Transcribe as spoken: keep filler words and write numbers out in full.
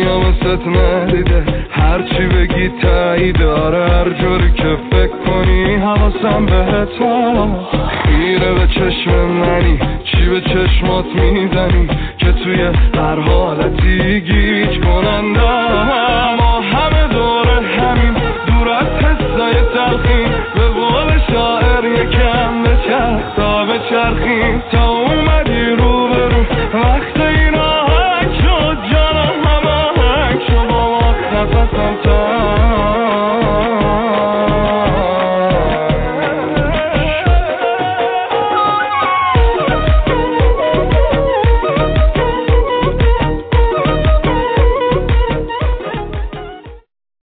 دنیا واسط ندیده، هرچی بگی تایید داره، هر جوری که فکر کنی حواسم بهت خیره به چشم منی، چی به چشمات میزنی که توی هر حالتی گیج کننده. ما همه دوره همین، دور از حسای تلخیم، به قول شاعر یکم بچرخ تا بچرخیم، تا اومدی رو به رو وقت